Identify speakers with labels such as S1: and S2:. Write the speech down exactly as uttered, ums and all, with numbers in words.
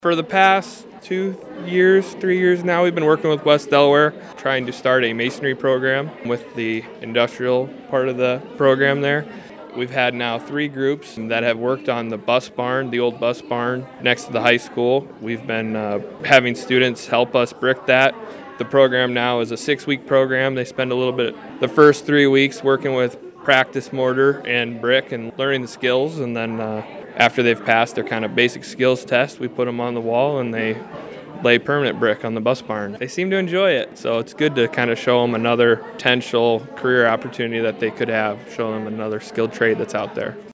S1: For the past two years, three years now, we've been working with West Delaware, trying to start a masonry program with the industrial part of the program there. We've had now three groups that have worked on the bus barn, the old bus barn next to the high school. We've been uh, having students help us brick that. The program now is a six-week program. They spend a little bit, the first three weeks working with practice mortar and brick and learning the skills, and then uh, after they've passed their kind of basic skills test, we put them on the wall and they lay permanent brick on the bus barn. They seem to enjoy it, so it's good to kind of show them another potential career opportunity that they could have, show them another skilled trade that's out there.